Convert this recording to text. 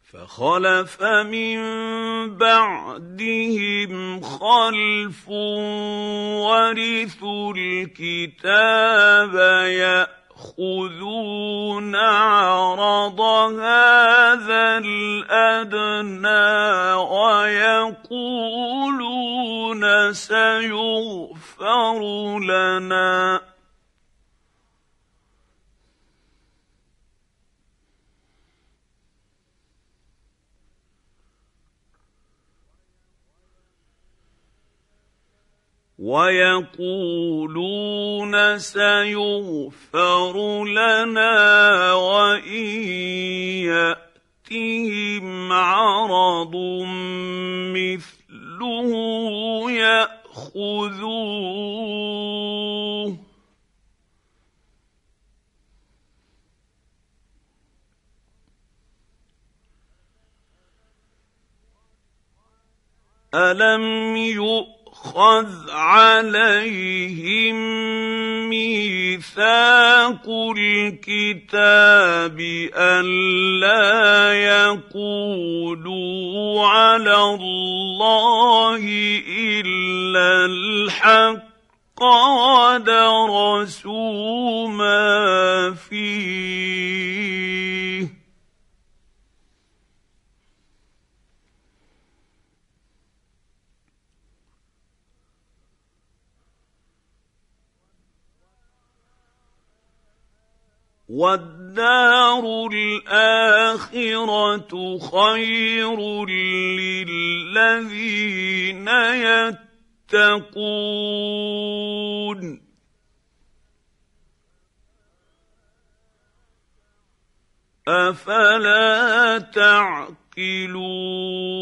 فخلف من بعدهم خلف ورثوا الكتاب يأخذون عرض هذا الأدنى ويقولون سيغفر لنا وإن يأتهم عرض مثله يأخذوه ألم يؤخذ عليهم ميثاق الكتاب ألا يقولوا على الله إلا الحق ودرسوا ما فيه والدار الآخرة خير للذين يتقون أفلا تعقلون